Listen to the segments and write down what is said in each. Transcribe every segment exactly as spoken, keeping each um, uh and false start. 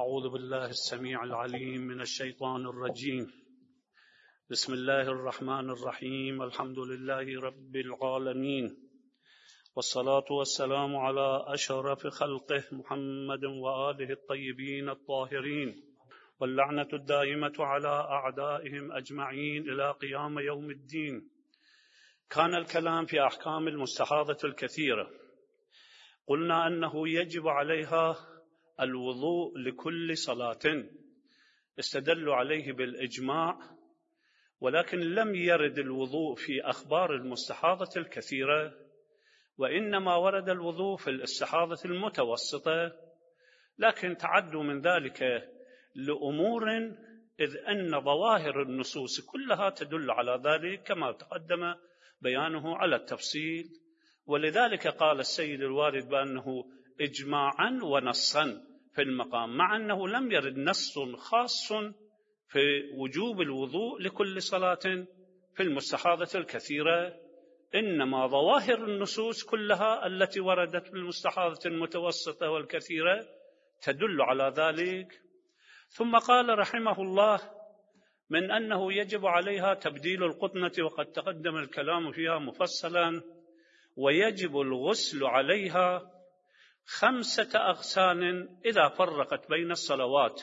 أعوذ بالله السميع العليم من الشيطان الرجيم. بسم الله الرحمن الرحيم. الحمد لله رب العالمين، والصلاة والسلام على أشرف خلقه محمد وآله الطيبين الطاهرين، واللعنة الدائمة على أعدائهم أجمعين إلى قيام يوم الدين. كان الكلام في أحكام المستحاضة الكثيرة. قلنا أنه يجب عليها الوضوء لكل صلاة، استدلوا عليه بالإجماع، ولكن لم يرد الوضوء في أخبار المستحاضة الكثيرة، وإنما ورد الوضوء في الاستحاضة المتوسطة، لكن تعدوا من ذلك لأمور، إذ أن ظواهر النصوص كلها تدل على ذلك كما تقدم بيانه على التفصيل. ولذلك قال السيد الوالد بأنه إجماعا ونصا في المقام، مع أنه لم يرد نص خاص في وجوب الوضوء لكل صلاة في المستحاضة الكثيرة، إنما ظواهر النصوص كلها التي وردت في المستحاضة المتوسطة والكثيرة تدل على ذلك. ثم قال رحمه الله من أنه يجب عليها تبديل القطنة، وقد تقدم الكلام فيها مفصلا، ويجب الغسل عليها خمسة أغسال إذا فرقت بين الصلوات،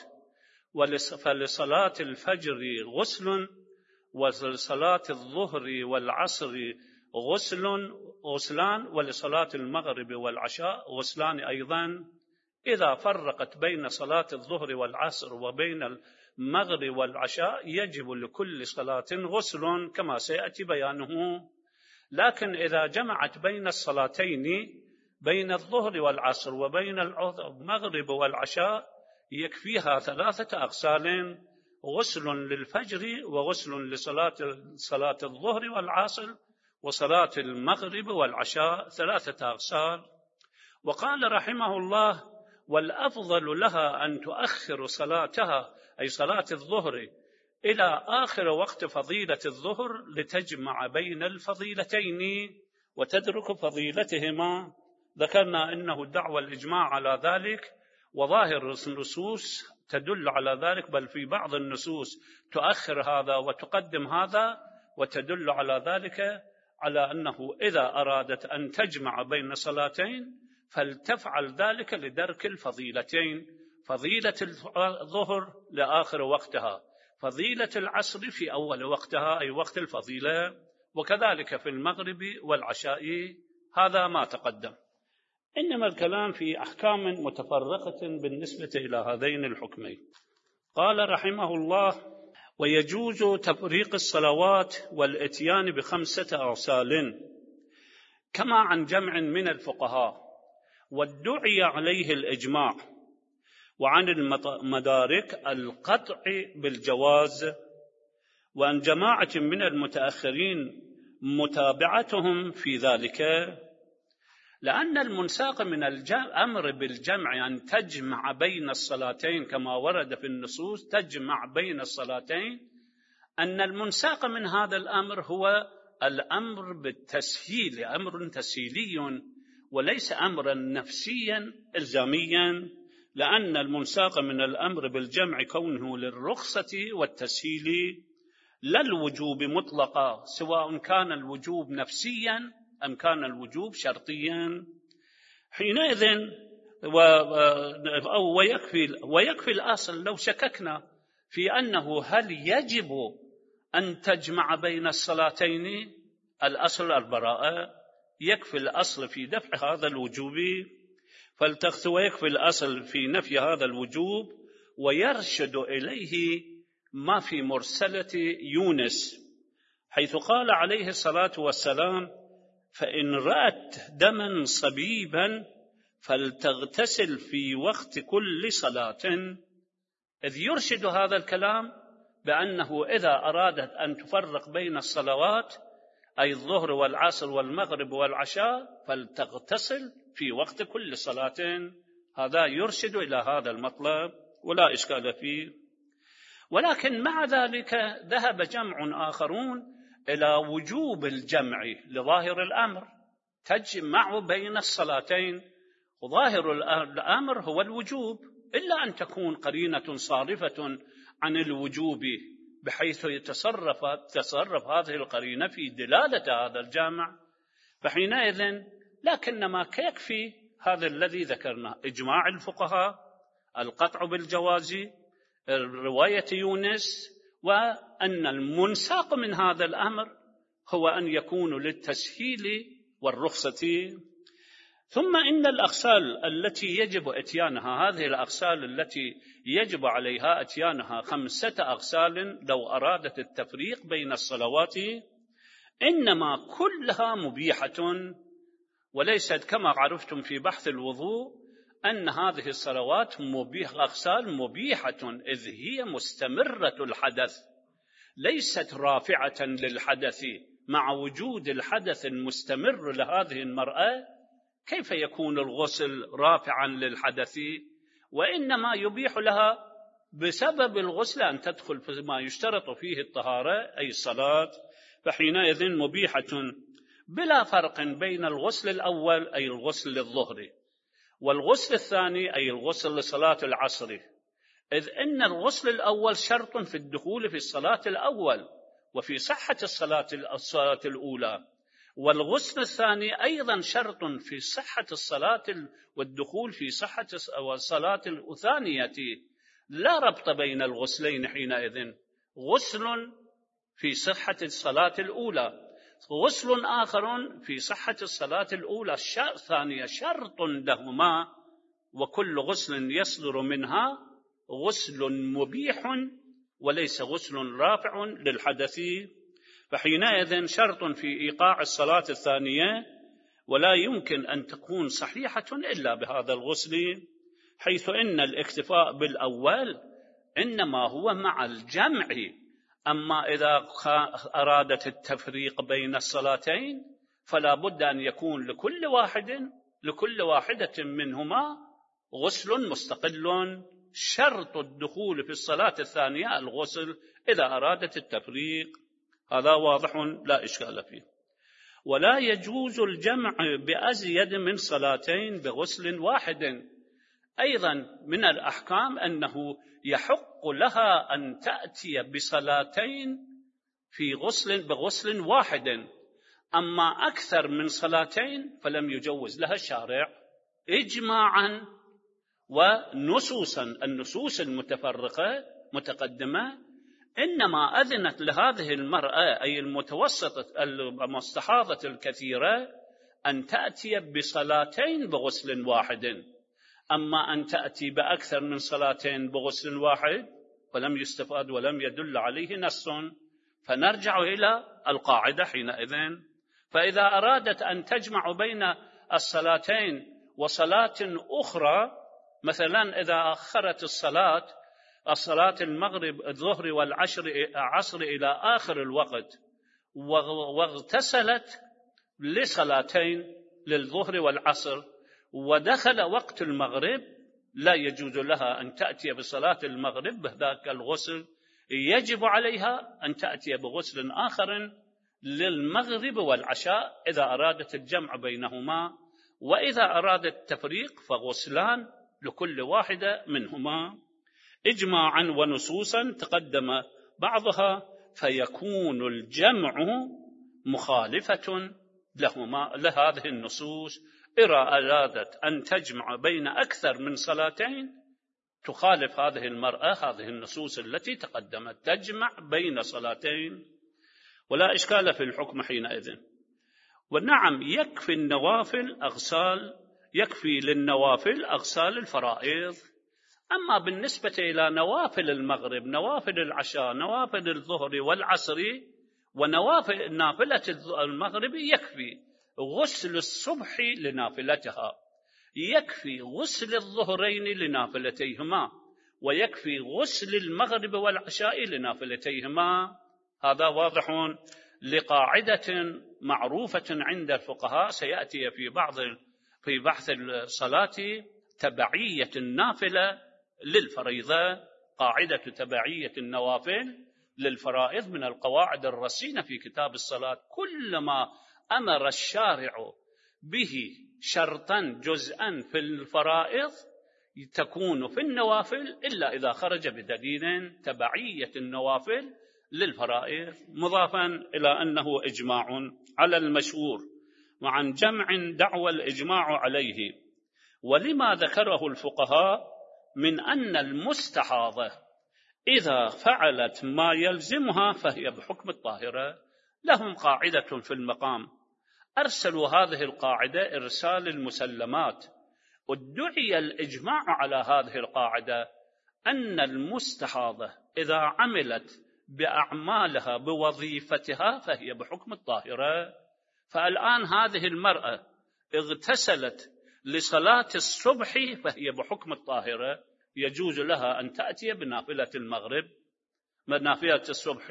فلصلاة الفجر غسل، ولصلاة الظهر والعصر غسل غسلان، ولصلاة المغرب والعشاء غسلان أيضا. إذا فرقت بين صلاة الظهر والعصر وبين المغرب والعشاء يجب لكل صلاة غسل كما سيأتي بيانه. لكن إذا جمعت بين الصلاتين، بين الظهر والعصر وبين المغرب والعشاء، يكفيها ثلاثة أغسال: غسل للفجر، وغسل لصلاة صلاة الظهر والعصر، وصلاة المغرب والعشاء، ثلاثة أغسال. وقال رحمه الله: والأفضل لها أن تؤخر صلاتها، أي صلاة الظهر، إلى آخر وقت فضيلة الظهر لتجمع بين الفضيلتين وتدرك فضيلتهما. ذكرنا أنه الدعوة الإجماع على ذلك، وظاهر النصوص تدل على ذلك، بل في بعض النصوص تؤخر هذا وتقدم هذا، وتدل على ذلك على أنه إذا أرادت أن تجمع بين صلاتين فلتفعل ذلك لدرك الفضيلتين: فضيلة الظهر لآخر وقتها، فضيلة العصر في أول وقتها أي وقت الفضيلة، وكذلك في المغرب والعشاء. هذا ما تقدم. إنما الكلام في أحكام متفرقة بالنسبة إلى هذين الحكمين. قال رحمه الله: ويجوز تفريق الصلوات والإتيان بخمسة أغسال كما عن جمع من الفقهاء، وادعي عليه الإجماع، وعن المدارك القطع بالجواز، وعن جماعة من المتأخرين متابعتهم في ذلك، لأن المنساق من الأمر بالجمع أن تجمع بين الصلاتين كما ورد في النصوص، تجمع بين الصلاتين، أن المنساق من هذا الأمر هو الأمر بالتسهيل، أمر تسهيلي وليس أمرا نفسيا إلزاميا، لأن المنساق من الأمر بالجمع كونه للرخصة والتسهيل لا الوجوب مطلقا، سواء كان الوجوب نفسيا أم كان الوجوب شرطيا. حينئذ ويكفي, ويكفي الأصل لو شككنا في أنه هل يجب أن تجمع بين الصلاتين، الأصل البراءة، يكفي الأصل في دفع هذا الوجوب فالتخت، ويكفي الأصل في نفي هذا الوجوب، ويرشد إليه ما في مرسلة يونس، حيث قال عليه الصلاة والسلام: فإن رأت دما صبيبا فلتغتسل في وقت كل صلاة، إذ يرشد هذا الكلام بأنه إذا أرادت أن تفرق بين الصلوات، أي الظهر والعصر والمغرب والعشاء، فلتغتسل في وقت كل صلاة. هذا يرشد إلى هذا المطلب ولا إشكال فيه. ولكن مع ذلك ذهب جمع آخرون إلى وجوب الجمع لظاهر الأمر، تجمع بين الصلاتين، وظاهر الأمر هو الوجوب، إلا أن تكون قرينة صارفة عن الوجوب بحيث يتصرف تصرف هذه القرينة في دلالة هذا الجامع، فحينئذ لكنما يكفي هذا الذي ذكرنا: إجماع الفقهاء، القطع بالجواز، رواية يونس، وأن المنساق من هذا الأمر هو أن يكون للتسهيل والرخصة. ثم إن الأغسال التي يجب إتيانها، هذه الأغسال التي يجب عليها إتيانها خمسة أغسال لو أرادت التفريق بين الصلوات، إنما كلها مبيحة، وليست كما عرفتم في بحث الوضوء أن هذه الصلوات مبيح أغسال مبيحة، إذ هي مستمرة الحدث ليست رافعة للحدث. مع وجود الحدث المستمر لهذه المرأة كيف يكون الغسل رافعا للحدث؟ وإنما يبيح لها بسبب الغسل أن تدخل في ما يشترط فيه الطهارة أي الصلاة، فحينئذ مبيحة، بلا فرق بين الغسل الأول أي الغسل للظهر والغسل الثاني أي الغسل لصلاة العصر، إذ إن الغسل الأول شرط في الدخول في الصلاة الأول وفي صحة الصلاة الصلاة الأولى، والغسل الثاني أيضا شرط في صحة الصلاة والدخول في صحة الصلاة الثانية، لا ربط بين الغسلين حينئذ، غسل في صحة الصلاة الأولى، غسل آخر في صحة الصلاة الأولى الثانية، شرط لهما، وكل غسل يصدر منها غسل مبيح وليس غسل رافع للحدث، فحينئذ شرط في إيقاع الصلاة الثانية، ولا يمكن أن تكون صحيحة إلا بهذا الغسل، حيث إن الاكتفاء بالأول إنما هو مع الجمع. أما إذا أرادت التفريق بين الصلاتين فلا بد أن يكون لكل واحد لكل واحدة منهما غسل مستقل، شرط الدخول في الصلاة الثانية الغسل إذا أرادت التفريق، هذا واضح لا إشكال فيه. ولا يجوز الجمع بأزيد من صلاتين بغسل واحد، أيضا من الأحكام أنه يحق لها أن تأتي بصلاتين في غسل بغسل واحد، أما أكثر من صلاتين فلم يجوز لها الشارع إجماعا ونصوصا. النصوص المتفرقة متقدمة إنما أذنت لهذه المرأة أي المتوسطة المستحاضة الكثيرة أن تأتي بصلاتين بغسل واحد، أما أن تأتي بأكثر من صلاتين بغسل واحد فلم يستفاد ولم يدل عليه نص، فنرجع إلى القاعدة حينئذ. فإذا أرادت أن تجمع بين الصلاتين وصلاة أخرى، مثلا إذا أخرت الصلاة الصلاة المغرب الظهر والعصر عصر إلى آخر الوقت واغتسلت لصلاتين للظهر والعصر ودخل وقت المغرب، لا يجوز لها أن تأتي بصلاة المغرب بذاك الغسل، يجب عليها أن تأتي بغسل آخر للمغرب والعشاء إذا أرادت الجمع بينهما، وإذا أرادت التفريق فغسلان لكل واحدة منهما إجماعا ونصوصا تقدم بعضها، فيكون الجمع مخالفة لهما لهذه النصوص. إذا أرادت أن تجمع بين أكثر من صلاتين تخالف هذه المرأة هذه النصوص التي تقدمت، تجمع بين صلاتين ولا إشكال في الحكم حينئذ. ونعم يكفي النوافل أغسال يكفي للنوافل أغسال الفرائض، أما بالنسبة إلى نوافل المغرب، نوافل العشاء، نوافل الظهر والعصر ونوافل نافلة المغرب يكفي غسل الصبح لنافلتها، يكفي غسل الظهرين لنافلتيهما، ويكفي غسل المغرب والعشاء لنافلتيهما. هذا واضح لقاعدة معروفة عند الفقهاء سيأتي في بعض في بحث الصلاة، تبعية النافلة للفريضة، قاعدة تبعية النوافل للفرائض من القواعد الرصينة في كتاب الصلاة. كلما أمر الشارع به شرطا جزءا في الفرائض تكون في النوافل إلا إذا خرج بدليل تبعية النوافل للفرائض، مضافا إلى أنه إجماع على المشهور، وعن جمع دعوى الإجماع عليه. ولما ذكره الفقهاء من أن المستحاضة إذا فعلت ما يلزمها فهي بحكم الطاهرة، لهم قاعدة في المقام أرسلوا هذه القاعدة إرسال المسلمات، ادعي الإجماع على هذه القاعدة أن المستحاضة إذا عملت بأعمالها بوظيفتها فهي بحكم الطاهرة. فالآن هذه المرأة اغتسلت لصلاة الصبح فهي بحكم الطاهرة، يجوز لها أن تأتي بنافلة المغرب بنافلة الصبح.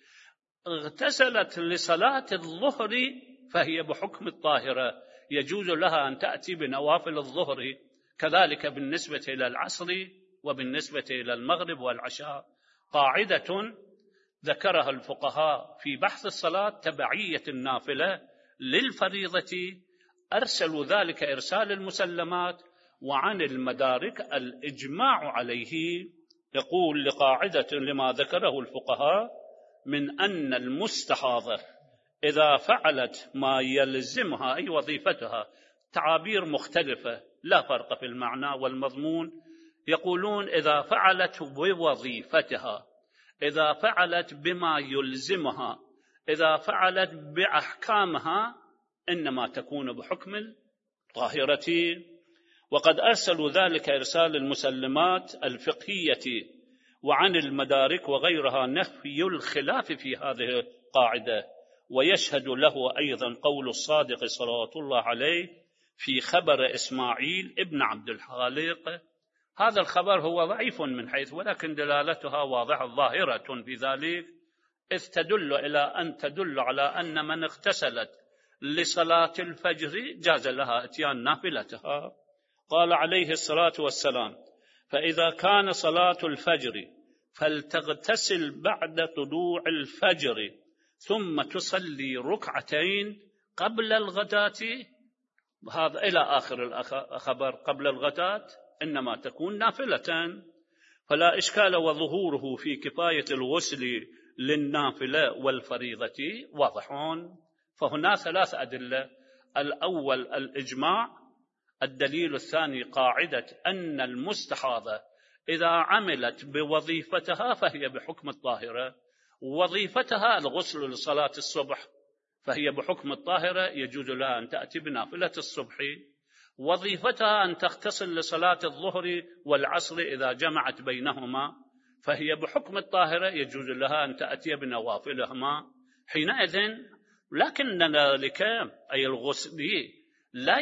اغتسلت لصلاة الظهر فهي بحكم الطاهرة، يجوز لها أن تأتي بنوافل الظهر، كذلك بالنسبة إلى العصر وبالنسبة إلى المغرب والعشاء. قاعدة ذكرها الفقهاء في بحث الصلاة تبعية النافلة للفريضة، أرسلوا ذلك إرسال المسلمات، وعن المدارك الإجماع عليه. يقول لقاعدة لما ذكره الفقهاء من أن المستحاضة إذا فعلت ما يلزمها أي وظيفتها، تعابير مختلفة لا فرق في المعنى والمضمون، يقولون إذا فعلت بوظيفتها، إذا فعلت بما يلزمها، إذا فعلت بأحكامها، إنما تكون بحكم الطاهرة. وقد أرسلوا ذلك إرسال المسلمات الفقهية، وعن المدارك وغيرها نفي الخلاف في هذه القاعدة. ويشهد له أيضا قول الصادق صلوات الله عليه في خبر إسماعيل ابن عبد الخالق. هذا الخبر هو ضعيف من حيث، ولكن دلالتها واضحة ظاهرة في ذلك، إذ تدل إلى أن تدل على أن من اغتسلت لصلاة الفجر جاز لها اتيان نافلتها. قال عليه الصلاة والسلام: فإذا كان صلاة الفجر فلتغتسل بعد طلوع الفجر ثم تصلي ركعتين قبل الغداة. هذا إلى آخر الخبر. قبل الغداة إنما تكون نافلة، فلا إشكال، وظهوره في كفاية الغسل للنافلة والفريضة واضحون. فهنا ثلاث أدلة: الأول الإجماع، الدليل الثاني قاعدة أن المستحاضة إذا عملت بوظيفتها فهي بحكم الطاهرة، وظيفتها الغسل لصلاة الصبح فهي بحكم الطاهرة، يجوز لها أن تأتي بنافلة الصبح. وظيفتها أن تغتسل لصلاة الظهر والعصر إذا جمعت بينهما فهي بحكم الطاهرة، يجوز لها أن تأتي بنوافلهما حينئذ. لكن ذلك أي الغسل لا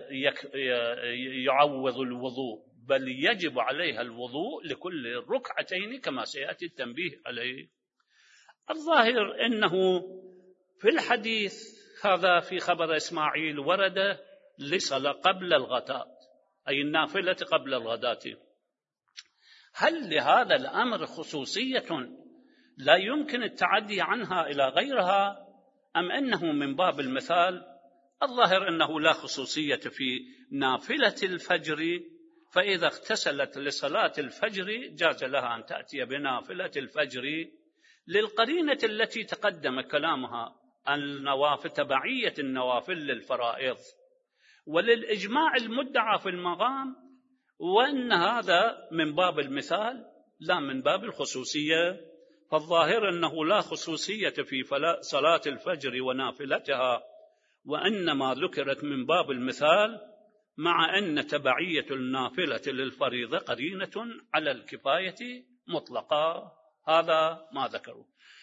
يعوض الوضوء، بل يجب عليها الوضوء لكل ركعتين كما سيأتي التنبيه عليه. الظاهر أنه في الحديث هذا في خبر إسماعيل ورد لصلاة قبل الغداة، أي النافلة قبل الغداة. هل لهذا الأمر خصوصية لا يمكن التعدي عنها إلى غيرها، أم أنه من باب المثال؟ الظاهر أنه لا خصوصية في نافلة الفجر، فإذا اغتسلت لصلاة الفجر جاز لها أن تأتي بنافلة الفجر، للقرينة التي تقدم كلامها النوافل تبعية النوافل للفرائض، وللإجماع المدعى في المقام، وأن هذا من باب المثال لا من باب الخصوصية. فالظاهر أنه لا خصوصية في صلاة الفجر ونافلتها، وإنما ذكرت من باب المثال، مع أن تبعية النافلة للفريضة قرينة على الكفاية مطلقة. هذا ما ذكروا.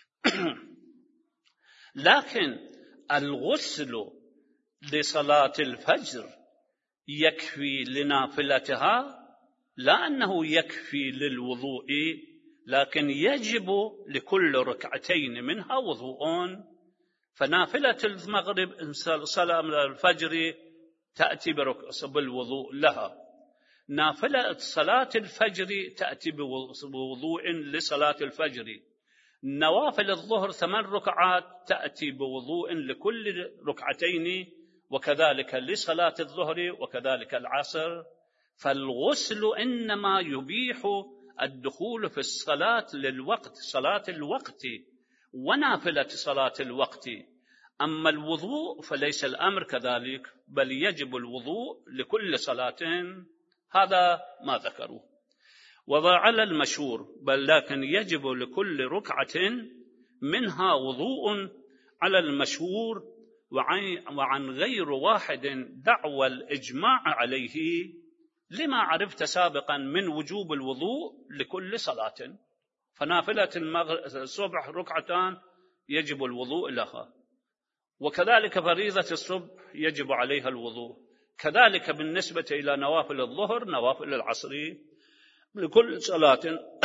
لكن الغسل لصلاة الفجر يكفي لنافلتها، لا أنه يكفي للوضوء، لكن يجب لكل ركعتين منها وضوء. فنافلة المغرب صلاة الفجر تأتي بالوضوء لها، نافلة صلاة الفجر تأتي بوضوء لصلاة الفجر، نوافل الظهر ثمان ركعات تأتي بوضوء لكل ركعتين، وكذلك لصلاة الظهر وكذلك العصر. فالغسل إنما يبيح الدخول في الصلاة للوقت، صلاة الوقت ونافلة صلاة الوقت. أما الوضوء فليس الأمر كذلك، بل يجب الوضوء لكل صلاة، هذا ما ذكروا. وعلى المشهور بل لكن يجب لكل ركعة منها وضوء على المشهور، وعن غير واحد دعوى الإجماع عليه، لما عرفت سابقا من وجوب الوضوء لكل صلاة. فنافلة الصبح ركعتان يجب الوضوء لها، وكذلك فريضة الصبح يجب عليها الوضوء، كذلك بالنسبة إلى نوافل الظهر نوافل العصر، لكل صلاة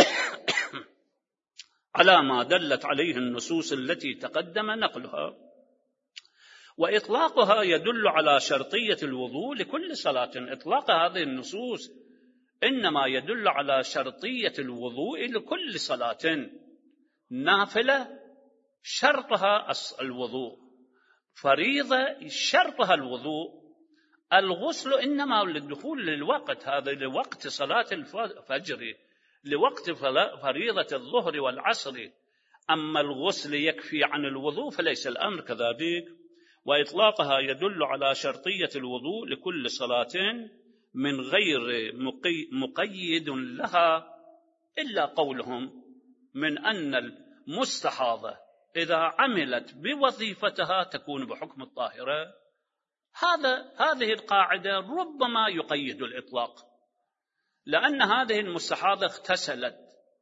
على ما دلت عليه النصوص التي تقدم نقلها. وإطلاقها يدل على شرطية الوضوء لكل صلاة. إطلاق هذه النصوص إنما يدل على شرطية الوضوء لكل صلاة. نافلة شرطها الوضوء، فريضة شرطها الوضوء، الغسل إنما للدخول للوقت، هذا لوقت صلاة الفجر، لوقت فريضة الظهر والعصر. أما الغسل يكفي عن الوضوء فليس الأمر كذلك. وإطلاقها يدل على شرطية الوضوء لكل صلاة من غير مقيد لها، إلا قولهم من أن المستحاضة إذا عملت بوظيفتها تكون بحكم الطاهرة. هذا هذه القاعدة ربما يقيد الإطلاق، لأن هذه المستحاضة اغتسلت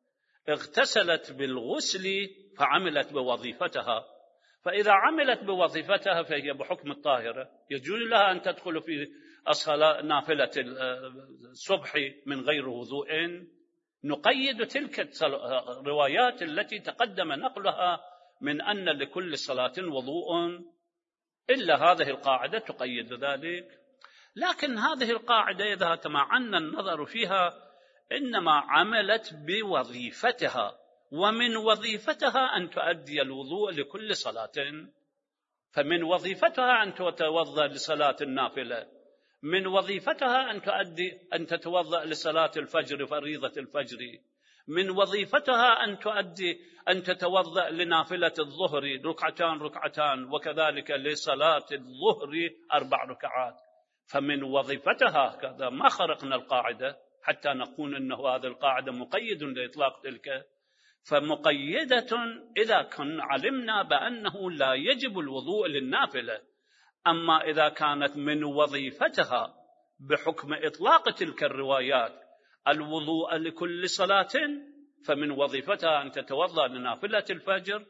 اغتسلت بالغسل فعملت بوظيفتها، فإذا عملت بوظيفتها فهي بحكم الطاهرة، يجوز لها أن تدخل في الصلاة نافلة الصبح من غير وضوء. نقيد تلك الروايات التي تقدم نقلها من أن لكل صلاة وضوء، إلا هذه القاعدة تقيد ذلك. لكن هذه القاعدة إذا تمعنا النظر فيها إنما عملت بوظيفتها، ومن وظيفتها أن تؤدي الوضوء لكل صلاة، فمن وظيفتها أن تتوضأ لصلاة النافلة، من وظيفتها أن تؤدي أن تتوضأ لصلاة الفجر فريضة الفجر، من وظيفتها أن تؤدي أن تتوضأ لنافلة الظهر ركعتان ركعتان، وكذلك لصلاة الظهر أربع ركعات. فمن وظيفتها كذا، ما خرقنا القاعدة حتى نقول أنه هذه القاعدة مقيد لإطلاق تلك، فمقيدة إذا كنا علمنا بأنه لا يجب الوضوء للنافلة. أما إذا كانت من وظيفتها بحكم إطلاق تلك الروايات الوضوء لكل صلاة، فمن وظيفتها أن تتوضأ لنافلة الفجر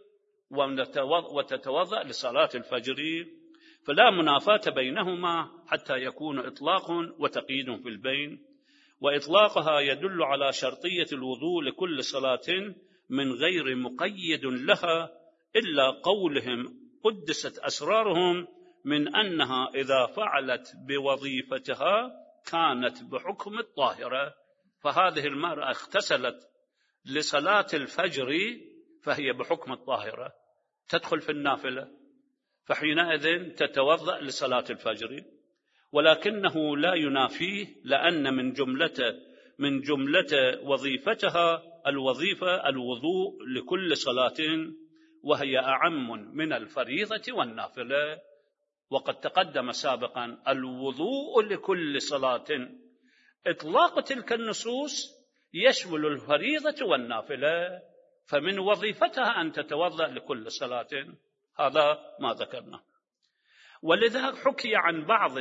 وتتوضأ لصلاة الفجر، فلا منافاة بينهما حتى يكون إطلاق وتقييد في البين. وإطلاقها يدل على شرطية الوضوء لكل صلاة من غير مقيد لها، إلا قولهم قدست أسرارهم من أنها إذا فعلت بوظيفتها كانت بحكم الطاهرة. فهذه المرأة اغتسلت لصلاة الفجر فهي بحكم الطاهرة، تدخل في النافلة، فحينئذ تتوضأ لصلاة الفجر، ولكنه لا ينافيه، لأن من جملة من جملة وظيفتها الوظيفة الوضوء لكل صلاة، وهي أعم من الفريضة والنافلة. وقد تقدم سابقا الوضوء لكل صلاة، إطلاق تلك النصوص يشمل الفريضة والنافلة، فمن وظيفتها أن تتوضأ لكل صلاة، هذا ما ذكرنا. ولذا حكي عن بعض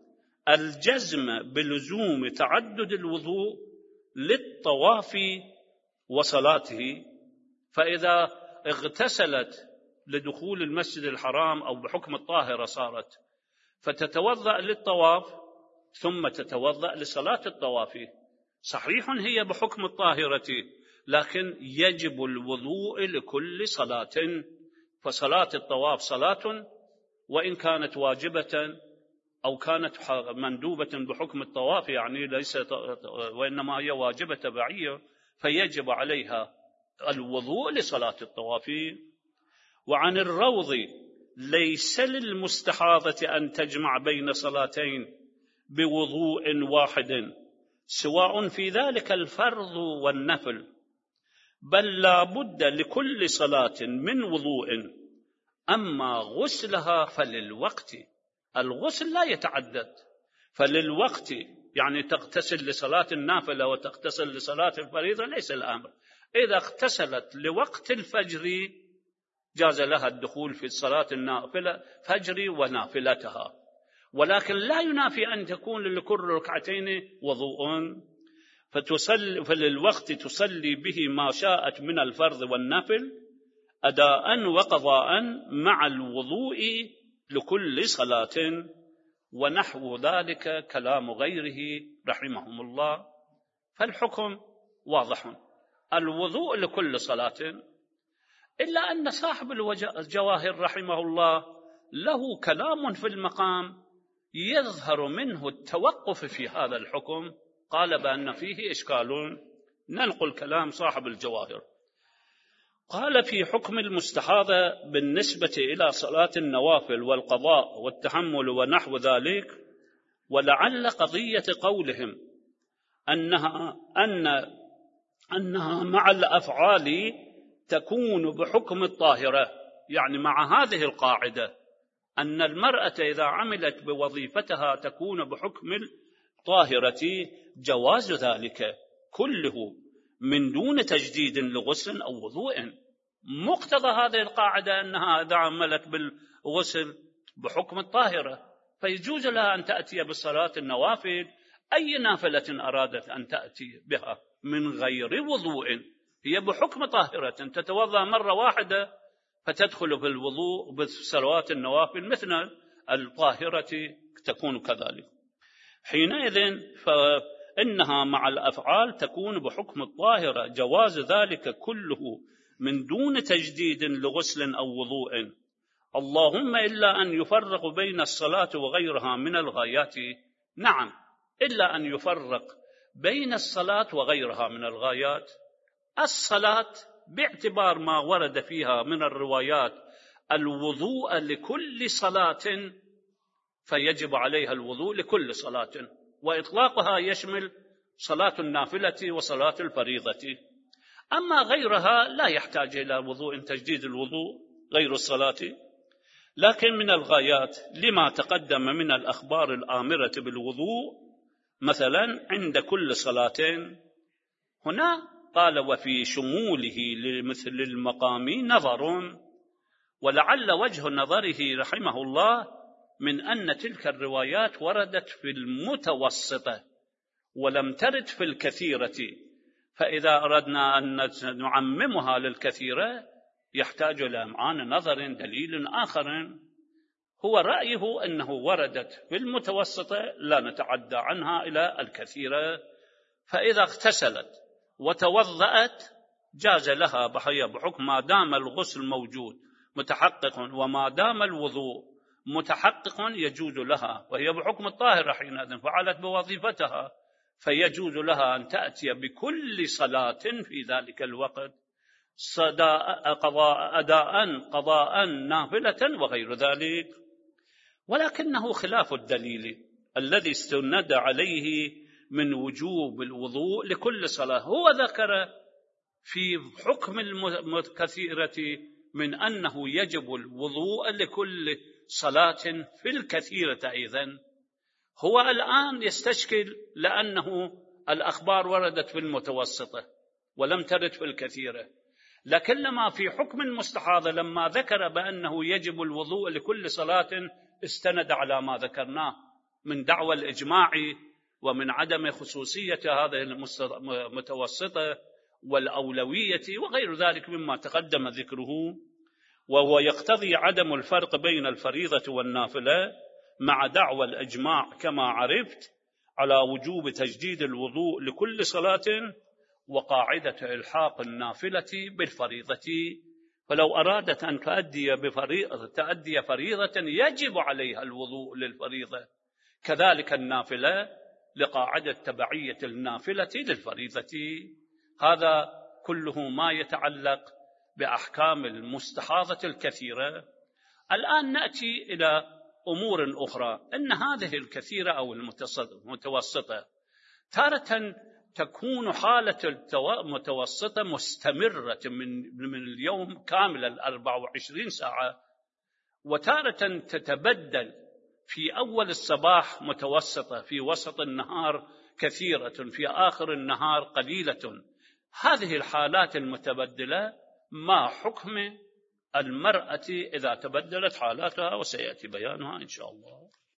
الجزم بلزوم تعدد الوضوء للطواف وصلاته، فإذا اغتسلت لدخول المسجد الحرام أو بحكم الطاهرة صارت، فتتوضأ للطواف ثم تتوضأ لصلاة الطواف، صحيح هي بحكم الطاهرة، لكن يجب الوضوء لكل صلاة. فصلاة الطواف صلاة وإن كانت واجبة أو كانت مندوبة بحكم الطواف، يعني ليس وإنما هي واجبة تبعية، فيجب عليها الوضوء لصلاة الطواف. وعن الروض ليس للمستحاضة أن تجمع بين صلاتين بوضوء واحد، سواء في ذلك الفرض والنفل، بل لا بد لكل صلاة من وضوء. أما غسلها فللوقت، الغسل لا يتعدد، فللوقت يعني تغتسل لصلاة النافلة وتغتسل لصلاة الفريضة ليس الأمر. إذا اغتسلت لوقت الفجر جاز لها الدخول في الصلاة النافلة فجر ونافلتها، ولكن لا ينافي أن تكون لكل ركعتين وضوء، فتصلي فللوقت تصلي به ما شاءت من الفرض والنفل أداء وقضاء مع الوضوء لكل صلاة، ونحو ذلك كلام غيره رحمهم الله. فالحكم واضح، الوضوء لكل صلاة، إلا أن صاحب الجواهر رحمه الله له كلام في المقام يظهر منه التوقف في هذا الحكم، قال بأن فيه إشكال. ننقل كلام صاحب الجواهر. قال في حكم المستحاضة بالنسبة إلى صلاة النوافل والقضاء والتحمل ونحو ذلك، ولعل قضية قولهم أنها, أن أنها مع الأفعال تكون بحكم الطاهرة، يعني مع هذه القاعدة أن المرأة إذا عملت بوظيفتها تكون بحكم الطاهرة، جواز ذلك كله من دون تجديد لغسل أو وضوء. مقتضى هذه القاعدة أنها إذا عملت بالغسل بحكم الطاهرة فيجوز لها أن تأتي بالصلاة النوافل أي نافلة أرادت أن تأتي بها من غير وضوء، هي بحكم طاهرة، تتوضأ مرة واحدة فتدخل في الوضوء بالصلوات النوافل مثل الطاهرة تكون كذلك. حينئذ فإنها مع الأفعال تكون بحكم الطاهرة، جواز ذلك كله من دون تجديد لغسل أو وضوء، اللهم إلا أن يفرق بين الصلاة وغيرها من الغايات. نعم، إلا أن يفرق بين الصلاة وغيرها من الغايات. الصلاة باعتبار ما ورد فيها من الروايات الوضوء لكل صلاة، فيجب عليها الوضوء لكل صلاة، وإطلاقها يشمل صلاة النافلة وصلاة الفريضة. أما غيرها لا يحتاج إلى وضوء، تجديد الوضوء غير الصلاة. لكن من الغايات لما تقدم من الأخبار الآمرة بالوضوء مثلا عند كل صلاتين، هنا قال وفي شموله لمثل المقام نظر، ولعل وجه نظره رحمه الله من أن تلك الروايات وردت في المتوسطة ولم ترد في الكثيرة، فإذا أردنا أن نعممها للكثيرة يحتاج إلى معان نظر دليل آخر. هو رأيه أنه وردت في المتوسطة لا نتعدى عنها إلى الكثيرة، فإذا اغتسلت وتوضأت جاز لها بحية بحكم ما دام الغسل موجود متحقق وما دام الوضوء متحقق يجوز لها، وهي بحكم الطاهرة حينئذ فعلت بوظيفتها، فيجوز لها أن تأتي بكل صلاة في ذلك الوقت قضاء أداء قضاء نافلة وغير ذلك. ولكنه خلاف الدليل الذي استند عليه من وجوب الوضوء لكل صلاة. هو ذكر في حكم الكثيرة من أنه يجب الوضوء لكل صلاة في الكثيرة أيضا. هو الآن يستشكل لأنه الأخبار وردت في المتوسطة ولم ترد في الكثيرة، لكن لما في حكم المستحاضة لما ذكر بأنه يجب الوضوء لكل صلاة استند على ما ذكرناه من دعوى الإجماع ومن عدم خصوصية هذه المتوسطة والأولوية وغير ذلك مما تقدم ذكره، وهو يقتضي عدم الفرق بين الفريضة والنافلة مع دعوى الإجماع كما عرفت على وجوب تجديد الوضوء لكل صلاة وقاعدة إلحاق النافلة بالفريضة. فلو أرادت أن تؤدي بفريضة تؤدي فريضة يجب عليها الوضوء للفريضة، كذلك النافلة لقاعدة تبعية النافلة للفريضة. هذا كله ما يتعلق بأحكام المستحاضة الكثيرة. الآن نأتي إلى أمور أخرى، أن هذه الكثيرة أو المتوسطة تارة تكون حالة متوسطة مستمرة من من اليوم كامل الأربع وعشرين ساعة، وتارة تتبدل في أول الصباح متوسطة، في وسط النهار كثيرة، في آخر النهار قليلة. هذه الحالات المتبدلة ما حكم المرأة إذا تبدلت حالاتها، وسيأتي بيانها إن شاء الله.